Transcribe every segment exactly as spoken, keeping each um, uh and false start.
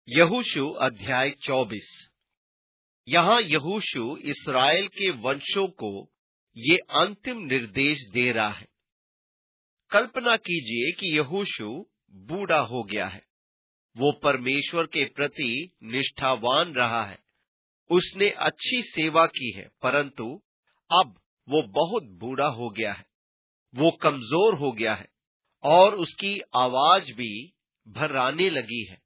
यहोशू अध्याय चौबीस। यहाँ यहोशू इस्राएल के वंशों को ये अंतिम निर्देश दे रहा है। कल्पना कीजिए कि यहोशू बूढ़ा हो गया है। वो परमेश्वर के प्रति निष्ठावान रहा है, उसने अच्छी सेवा की है, परंतु अब वो बहुत बूढ़ा हो गया है, वो कमजोर हो गया है और उसकी आवाज भी भर्राने लगी है।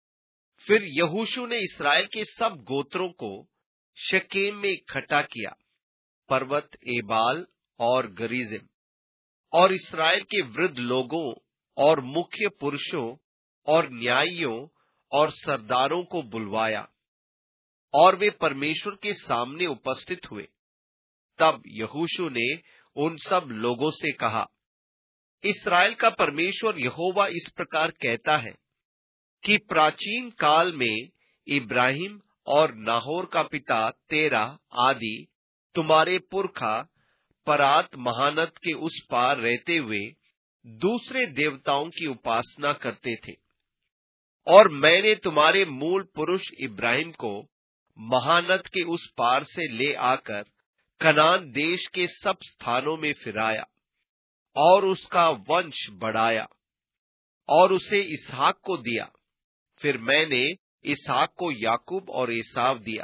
फिर यहोशू ने इस्राएल के सब गोत्रों को शकेम में इकट्ठा किया, पर्वत एबाल और गरीजिम, और इस्राएल के वृद्ध लोगों और मुख्य पुरुषों और न्यायियों और सरदारों को बुलवाया, और वे परमेश्वर के सामने उपस्थित हुए। तब यहोशू ने उन सब लोगों से कहा, इस्राएल का परमेश्वर यहोवा इस प्रकार कहता है कि प्राचीन काल में इब्राहिम और नाहोर का पिता तेरा आदि तुम्हारे पुरखा परात महानद के उस पार रहते हुए दूसरे देवताओं की उपासना करते थे, और मैंने तुम्हारे मूल पुरुष इब्राहिम को महानद के उस पार से ले आकर कनान देश के सब स्थानों में फिराया और उसका वंश बढ़ाया और उसे इसहाक को दिया। फिर मैंने इसहाक को याकूब और एसाव दिया,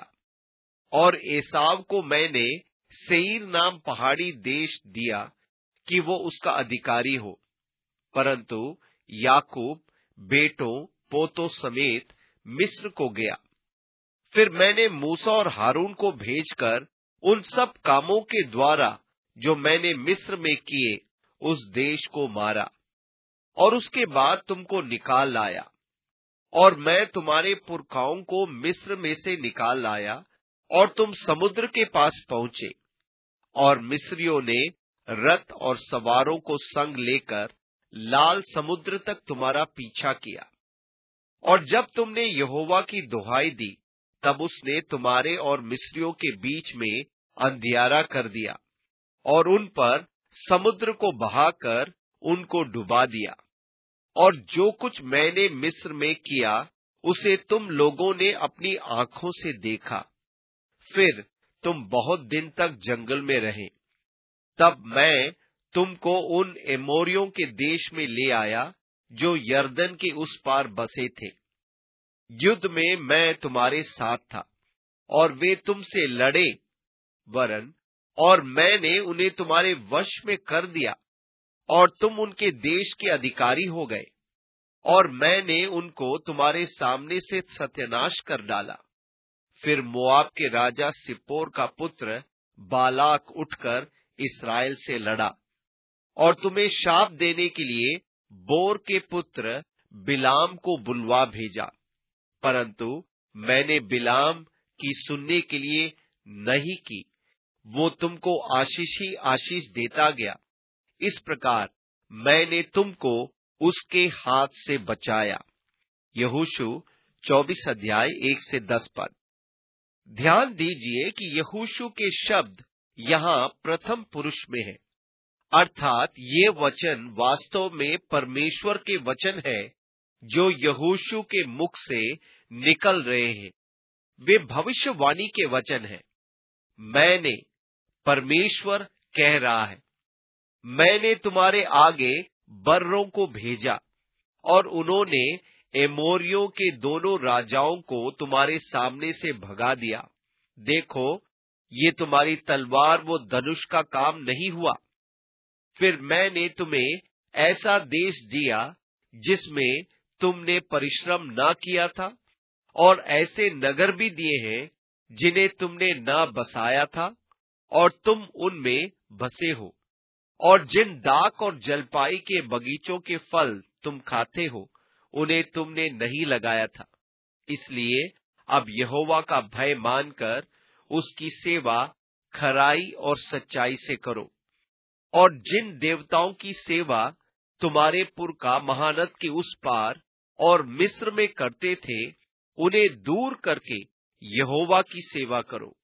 और एसाव को मैंने सेईर नाम पहाड़ी देश दिया कि वो उसका अधिकारी हो, परंतु याकूब बेटों पोतों समेत मिस्र को गया। फिर मैंने मूसा और हारून को भेजकर उन सब कामों के द्वारा जो मैंने मिस्र में किए उस देश को मारा, और उसके बाद तुमको निकाल लाया। और मैं तुम्हारे पुरखाओं को मिस्र में से निकाल लाया, और तुम समुद्र के पास पहुंचे, और मिस्रियों ने रथ और सवारों को संग लेकर लाल समुद्र तक तुम्हारा पीछा किया। और जब तुमने यहोवा की दुहाई दी, तब उसने तुम्हारे और मिस्रियों के बीच में अंधियारा कर दिया, और उन पर समुद्र को बहाकर उनको डुबा दिया। और जो कुछ मैंने मिस्र में किया उसे तुम लोगों ने अपनी आंखों से देखा। फिर तुम बहुत दिन तक जंगल में रहे। तब मैं तुमको उन एमोरियों के देश में ले आया जो यरदन के उस पार बसे थे। युद्ध में मैं तुम्हारे साथ था, और वे तुमसे लड़े, वरन और मैंने उन्हें तुम्हारे वश में कर दिया, और तुम उनके देश के अधिकारी हो गए, और मैंने उनको तुम्हारे सामने से सत्यानाश कर डाला। फिर मोआब के राजा सिप्पोर का पुत्र बालाक उठकर इस्राएल से लड़ा, और तुम्हें शाप देने के लिए बोर के पुत्र बिलाम को बुलवा भेजा, परंतु मैंने बिलाम की सुनने के लिए नहीं की, वो तुमको आशीष ही आशीष देता गया। इस प्रकार मैंने तुमको उसके हाथ से बचाया। यहोशू चौबीस अध्याय एक से दस पद। ध्यान दीजिए कि यहोशू के शब्द यहाँ प्रथम पुरुष में है, अर्थात ये वचन वास्तव में परमेश्वर के वचन है जो यहोशू के मुख से निकल रहे हैं। वे भविष्यवाणी के वचन हैं। मैंने, परमेश्वर कह रहा है, मैंने तुम्हारे आगे बर्रों को भेजा, और उन्होंने एमोरियों के दोनों राजाओं को तुम्हारे सामने से भगा दिया। देखो, ये तुम्हारी तलवार वो धनुष का काम नहीं हुआ। फिर मैंने तुम्हें ऐसा देश दिया जिसमें तुमने परिश्रम ना किया था, और ऐसे नगर भी दिए हैं जिन्हें तुमने ना बसाया था, और तुम उनमें बसे हो। और जिन दाख और जलपाई के बगीचों के फल तुम खाते हो, उन्हें तुमने नहीं लगाया था। इसलिए अब यहोवा का भय मानकर उसकी सेवा खराई और सच्चाई से करो। और जिन देवताओं की सेवा तुम्हारे पुरखा महानद के उस पार और मिस्र में करते थे, उन्हें दूर करके यहोवा की सेवा करो।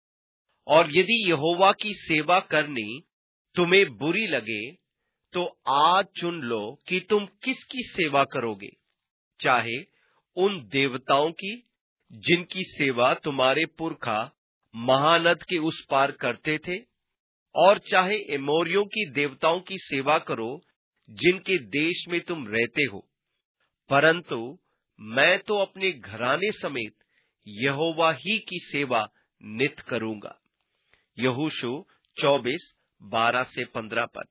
और यदि यहोवा की सेवा करनी तुम्हें बुरी लगे, तो आज चुन लो कि तुम किसकी सेवा करोगे, चाहे उन देवताओं की जिनकी सेवा तुम्हारे पुरखा महानद के उस पार करते थे, और चाहे एमोरियों की देवताओं की सेवा करो जिनके देश में तुम रहते हो, परंतु मैं तो अपने घराने समेत यहोवा ही की सेवा नित करूंगा। यहोशू चौबीस बारह से पंद्रह पद।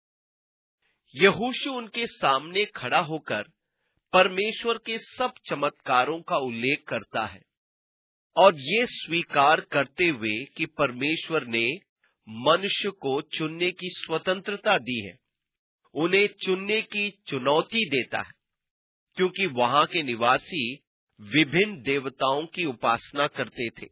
यहोशू उनके सामने खड़ा होकर परमेश्वर के सब चमत्कारों का उल्लेख करता है और ये स्वीकार करते हुए कि परमेश्वर ने मनुष्य को चुनने की स्वतंत्रता दी है, उन्हें चुनने की चुनौती देता है, क्योंकि वहां के निवासी विभिन्न देवताओं की उपासना करते थे।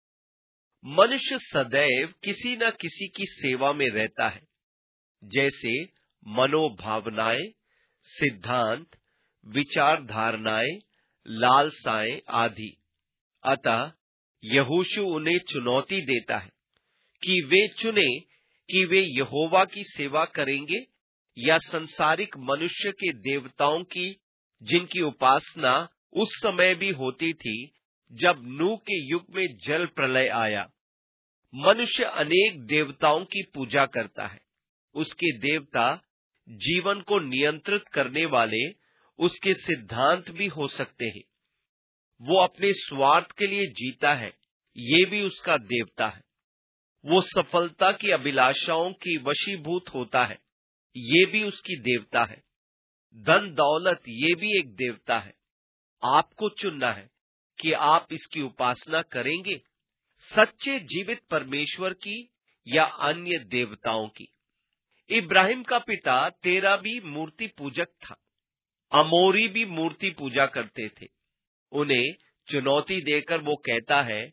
मनुष्य सदैव किसी न किसी की सेवा में रहता है, जैसे मनोभावनाएं, सिद्धांत, विचारधारणाएं, लालसाएं आदि। अतः यहोशू उन्हें चुनौती देता है कि वे चुने कि वे यहोवा की सेवा करेंगे या संसारिक मनुष्य के देवताओं की, जिनकी उपासना उस समय भी होती थी जब नूह के युग में जल प्रलय आया। मनुष्य अनेक देवताओं की पूजा करता है। उसके देवता जीवन को नियंत्रित करने वाले उसके सिद्धांत भी हो सकते हैं। वो अपने स्वार्थ के लिए जीता है, ये भी उसका देवता है। वो सफलता की अभिलाषाओं की वशीभूत होता है, ये भी उसकी देवता है। धन दौलत, ये भी एक देवता है। आपको चुनना है कि आप इसकी उपासना करेंगे, सच्चे जीवित परमेश्वर की या अन्य देवताओं की। इब्राहिम का पिता तेरा भी मूर्ति पूजक था। अमोरी भी मूर्ति पूजा करते थे। उन्हें चुनौती देकर वो कहता है,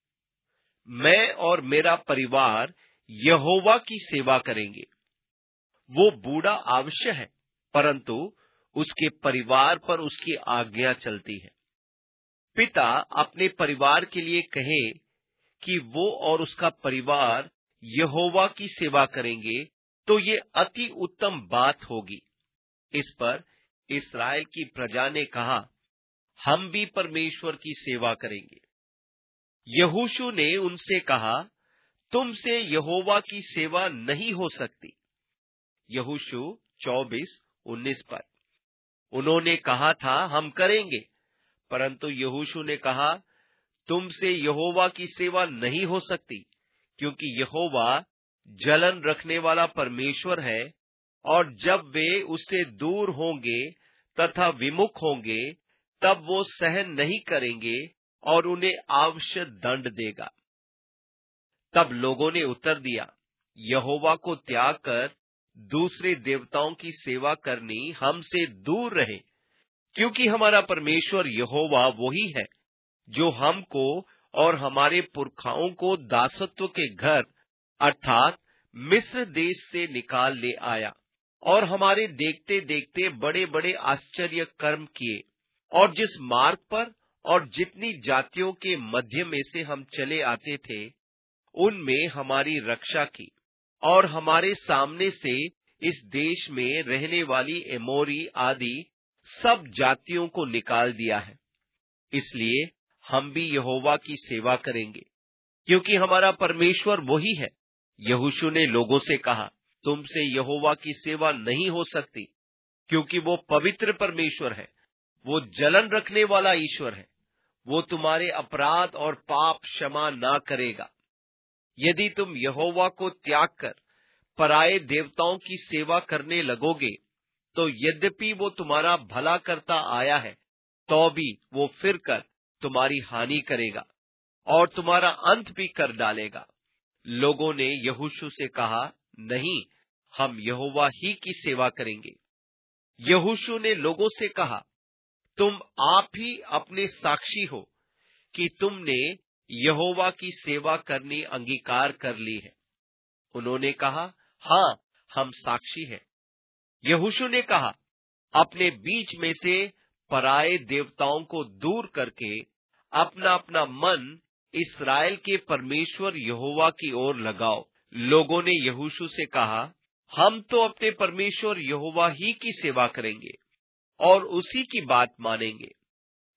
मैं और मेरा परिवार यहोवा की सेवा करेंगे। वो बूढ़ा अवश्य है, परंतु उसके परिवार पर उसकी आज्ञा चलती है। पिता अपने परिवार के लिए कहे कि वो और उसका परिवार यहोवा की सेवा करेंगे, तो ये अति उत्तम बात होगी। इस पर इस्राएल की प्रजा ने कहा, हम भी परमेश्वर की सेवा करेंगे। यहोशू ने उनसे कहा, तुमसे यहोवा की सेवा नहीं हो सकती। यहोशू चौबीस उन्नीस पर। उन्होंने कहा था, हम करेंगे, परंतु यहोशू ने कहा, तुमसे यहोवा की सेवा नहीं हो सकती, क्योंकि यहोवा जलन रखने वाला परमेश्वर है, और जब वे उससे दूर होंगे तथा विमुख होंगे, तब वो सहन नहीं करेंगे और उन्हें अवश्य दंड देगा। तब लोगों ने उत्तर दिया, यहोवा को त्याग कर दूसरे देवताओं की सेवा करनी हमसे दूर रहे, क्योंकि हमारा परमेश्वर यहोवा वही है जो हमको और हमारे पुरखाओं को दासत्व के घर अर्थात मिस्र देश से निकाल ले आया, और हमारे देखते देखते बड़े बड़े आश्चर्य कर्म किए, और जिस मार्ग पर और जितनी जातियों के मध्य में से हम चले आते थे, उनमें हमारी रक्षा की, और हमारे सामने से इस देश में रहने वाली एमोरी आदि सब जातियों को निकाल दिया है। इसलिए हम भी यहोवा की सेवा करेंगे, क्योंकि हमारा परमेश्वर वही है। यहोशू ने लोगों से कहा, तुमसे यहोवा की सेवा नहीं हो सकती, क्योंकि वो पवित्र परमेश्वर है, वो जलन रखने वाला ईश्वर है। वो तुम्हारे अपराध और पाप क्षमा ना करेगा। यदि तुम यहोवा को त्याग कर पराये देवताओं की सेवा करने लगोगे, तो यद्यपि वो तुम्हारा भला करता आया है, तो भी वो फिर कर तुम्हारी हानि करेगा और तुम्हारा अंत भी कर डालेगा। लोगों ने यहोशू से कहा, नहीं, हम यहोवा ही की सेवा करेंगे। यहोशू ने लोगों से कहा, तुम आप ही अपने साक्षी हो कि तुमने यहोवा की सेवा करनी अंगीकार कर ली है। उन्होंने कहा, हाँ, हम साक्षी हैं। यहोशू ने कहा, अपने बीच में से पराये देवताओं को दूर करके अपना अपना मन इस्राएल के परमेश्वर यहोवा की ओर लगाओ। लोगों ने यहोशू से कहा, हम तो अपने परमेश्वर यहोवा ही की सेवा करेंगे और उसी की बात मानेंगे।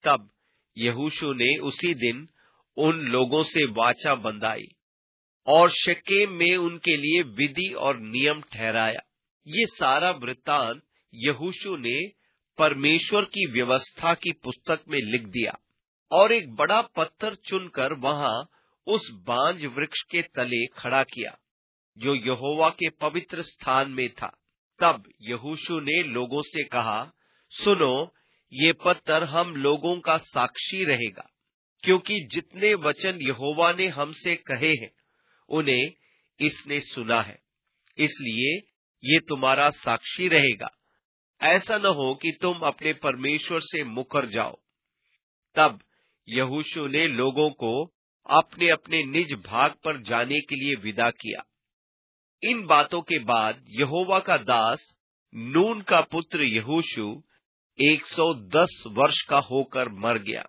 तब यहोशू ने उसी दिन उन लोगों से वाचा बंधाई और शेकेम में उनके लिए विधि और नियम ठहराया। ये सारा वृत्तांत यहोशू ने परमेश्वर की व्यवस्था की पुस्तक में लिख दिया और एक बड़ा पत्थर चुनकर वहां उस बांज वृक्ष के तले खड़ा किया जो यहोवा के पवित्र स्थान में था। तब यहोशू ने लोगों से कहा, सुनो, ये पत्थर हम लोगों का साक्षी रहेगा, क्योंकि जितने वचन यहोवा ने हमसे कहे हैं उन्हें इसने सुना है, इसलिए ये तुम्हारा साक्षी रहेगा। ऐसा न हो कि तुम अपने परमेश्वर से मुकर जाओ। तब यहोशू ने लोगों को अपने अपने निज भाग पर जाने के लिए विदा किया। इन बातों के बाद यहोवा का दास नून का पुत्र यहोशू एक सौ दस वर्ष का होकर मर गया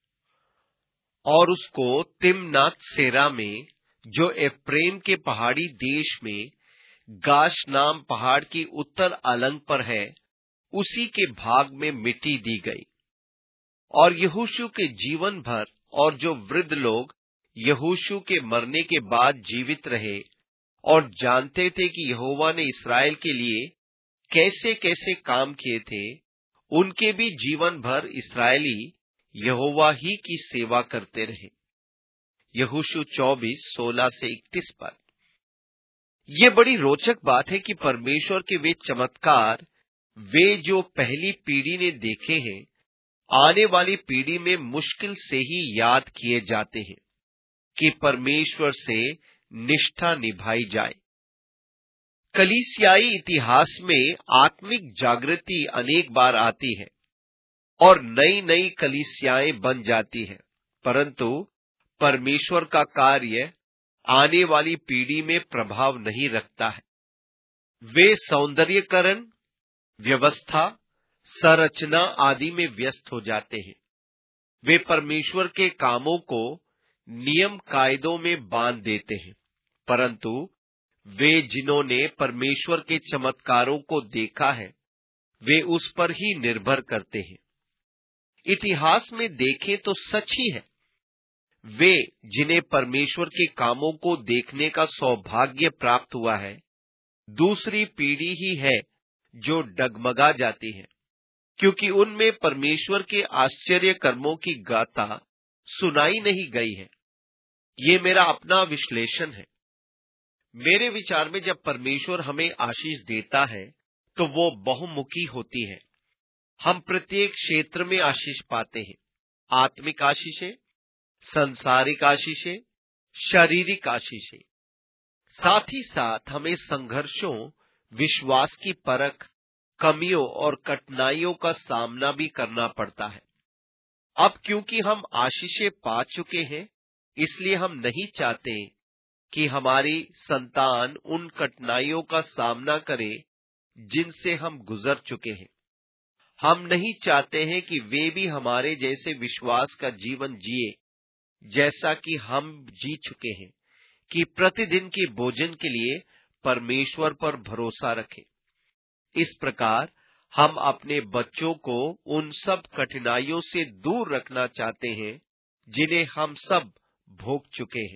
और उसको तिम्नात सेरा में, जो एफ्रेम के पहाड़ी देश में गाश नाम पहाड़ की उत्तर अलंग पर है, उसी के भाग में मिट्टी दी गई। और यहोशू के जीवन भर और जो वृद्ध लोग यहोशू के मरने के बाद जीवित रहे और जानते थे कि यहोवा ने इस्राएल के लिए कैसे कैसे काम किए थे, उनके भी जीवन भर इस्राएली यहोवा ही की सेवा करते रहे। यहोशू चौबीस सोलह से इकतीस पर। यह बड़ी रोचक बात है कि परमेश्वर के वे चमत्कार वे जो पहली पीढ़ी ने देखे हैं, आने वाली पीढ़ी में मुश्किल से ही याद किए जाते हैं कि परमेश्वर से निष्ठा निभाई जाए। कलीसियाई इतिहास में आत्मिक जागृति अनेक बार आती है और नई नई कलीसियाएं बन जाती हैं, परंतु परमेश्वर का कार्य आने वाली पीढ़ी में प्रभाव नहीं रखता है। वे सौंदर्यकरण, व्यवस्था, संरचना आदि में व्यस्त हो जाते हैं। वे परमेश्वर के कामों को नियम कायदों में बांध देते हैं, परंतु वे जिन्होंने परमेश्वर के चमत्कारों को देखा है, वे उस पर ही निर्भर करते हैं। इतिहास में देखें तो सच ही है, वे जिन्हें परमेश्वर के कामों को देखने का सौभाग्य प्राप्त हुआ है, दूसरी पीढ़ी ही है जो डगमगा जाती है, क्योंकि उनमें परमेश्वर के आश्चर्य कर्मों की गाथा सुनाई नहीं गई है। ये मेरा अपना विश्लेषण है। मेरे विचार में जब परमेश्वर हमें आशीष देता है तो वो बहुमुखी होती है। हम प्रत्येक क्षेत्र में आशीष पाते हैं। आत्मिक आशीषें, संसारिक आशीषें, शारीरिक आशीषें। साथ ही साथ हमें संघर्षों, विश्वास की परख, कमियों और कठिनाइयों का सामना भी करना पड़ता है। अब क्योंकि हम आशीषें पा चुके हैं, इसलिए हम नहीं चाहते कि हमारी संतान उन कठिनाइयों का सामना करे जिनसे हम गुजर चुके हैं। हम नहीं चाहते हैं कि वे भी हमारे जैसे विश्वास का जीवन जिए जैसा कि हम जी चुके हैं, कि प्रतिदिन के भोजन के लिए परमेश्वर पर भरोसा रखें। इस प्रकार हम अपने बच्चों को उन सब कठिनाइयों से दूर रखना चाहते हैं जिन्हें हम सब भोग चुके हैं।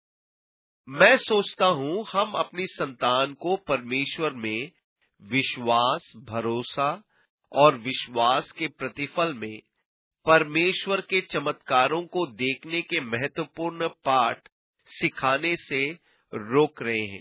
मैं सोचता हूं हम अपनी संतान को परमेश्वर में विश्वास, भरोसा और विश्वास के प्रतिफल में परमेश्वर के चमत्कारों को देखने के महत्वपूर्ण पाठ सिखाने से रोक रहे हैं।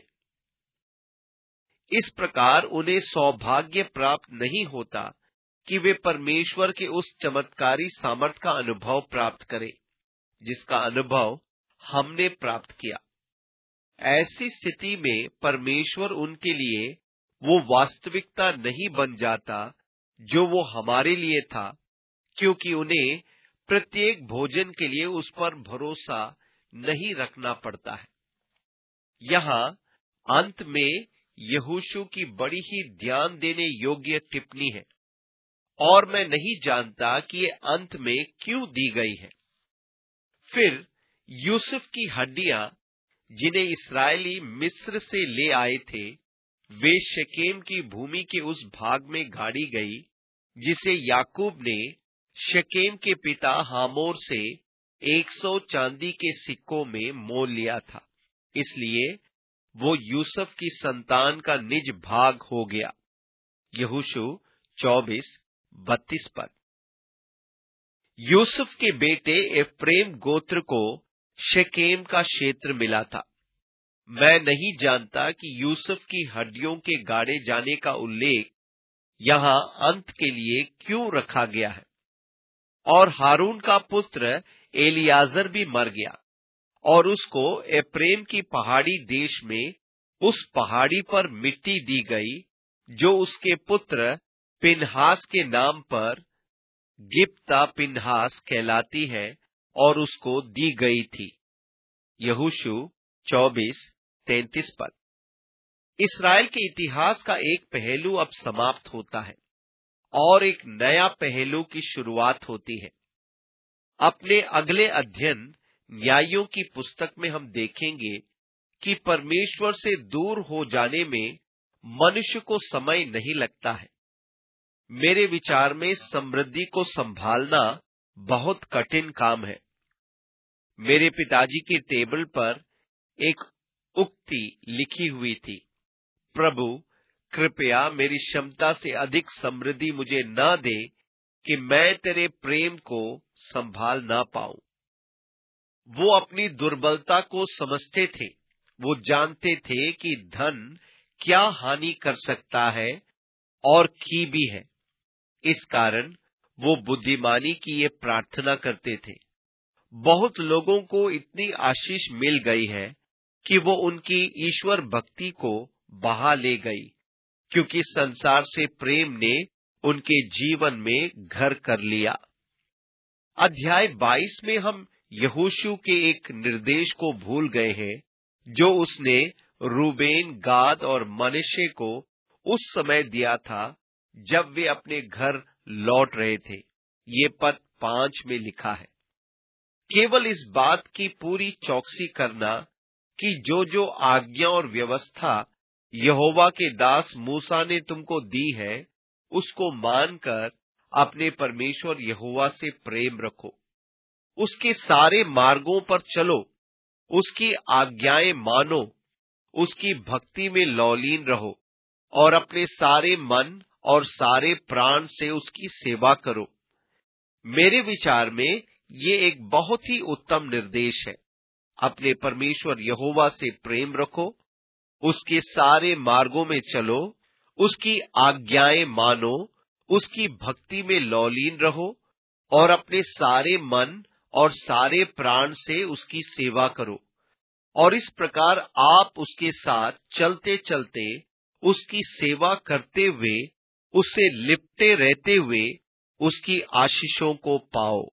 इस प्रकार उन्हें सौभाग्य प्राप्त नहीं होता कि वे परमेश्वर के उस चमत्कारी सामर्थ का अनुभव प्राप्त करें जिसका अनुभव हमने प्राप्त किया। ऐसी स्थिति में परमेश्वर उनके लिए वो वास्तविकता नहीं बन जाता जो वो हमारे लिए था, क्योंकि उन्हें प्रत्येक भोजन के लिए उस पर भरोसा नहीं रखना पड़ता है। यहाँ अंत में यहोशू की बड़ी ही ध्यान देने योग्य टिप्पणी है और मैं नहीं जानता कि ये अंत में क्यों दी गई है। फिर यूसुफ की हड्डियां जिन्हें इस्राएली मिस्र से ले आए थे, वे शेकेम की भूमि के उस भाग में गाड़ी गई जिसे याकूब ने शेकेम के पिता हामोर से एक सौ चांदी के सिक्कों में मोल लिया था, इसलिए वो यूसुफ की संतान का निज भाग हो गया। यहोशू चौबीस बत्तीस पद। यूसुफ के बेटे एफ्रेम गोत्र को शेकेम का क्षेत्र मिला था। मैं नहीं जानता कि यूसुफ की हड्डियों के गाड़े जाने का उल्लेख यहां अंत के लिए क्यों रखा गया है। और हारून का पुत्र एलियाजर भी मर गया और उसको एफ्रेम की पहाड़ी देश में उस पहाड़ी पर मिट्टी दी गई जो उसके पुत्र पिनहास के नाम पर गिप्ता पिनहास कहलाती है और उसको दी गई थी। यहोशू चौबीस तैंतीस पद। इस्राएल के इतिहास का एक पहलू अब समाप्त होता है और एक नया पहलू की शुरुआत होती है। अपने अगले अध्ययन न्यायों की पुस्तक में हम देखेंगे कि परमेश्वर से दूर हो जाने में मनुष्य को समय नहीं लगता है। मेरे विचार में समृद्धि को संभालना बहुत कठिन काम है। मेरे पिताजी की टेबल पर एक उक्ति लिखी हुई थी, प्रभु कृपया मेरी क्षमता से अधिक समृद्धि मुझे न दे कि मैं तेरे प्रेम को संभाल ना पाऊं। वो अपनी दुर्बलता को समझते थे। वो जानते थे कि धन क्या हानि कर सकता है और की भी है। इस कारण वो बुद्धिमानी की ये प्रार्थना करते थे। बहुत लोगों को इतनी आशीष मिल गई है कि वो उनकी ईश्वर भक्ति को बहा ले गई, क्योंकि संसार से प्रेम ने उनके जीवन में घर कर लिया। अध्याय बाईस में हम यहोशू के एक निर्देश को भूल गए हैं जो उसने रूबेन, गाद और मनश्शे को उस समय दिया था जब वे अपने घर लौट रहे थे। ये पद पांच में लिखा है, केवल इस बात की पूरी चौकसी करना कि जो जो आज्ञा और व्यवस्था यहोवा के दास मूसा ने तुमको दी है उसको मानकर अपने परमेश्वर यहोवा से प्रेम रखो, उसके सारे मार्गों पर चलो, उसकी आज्ञाएं मानो, उसकी भक्ति में लौलीन रहो और अपने सारे मन और सारे प्राण से उसकी सेवा करो। मेरे विचार में ये एक बहुत ही उत्तम निर्देश है। अपने परमेश्वर यहोवा से प्रेम रखो, उसके सारे मार्गों में चलो, उसकी आज्ञाएं मानो, उसकी भक्ति में लौलीन रहो और अपने सारे मन और सारे प्राण से उसकी सेवा करो। और इस प्रकार आप उसके साथ चलते चलते, उसकी सेवा करते हुए, उससे लिपटे रहते हुए उसकी आशीषों को पाओ।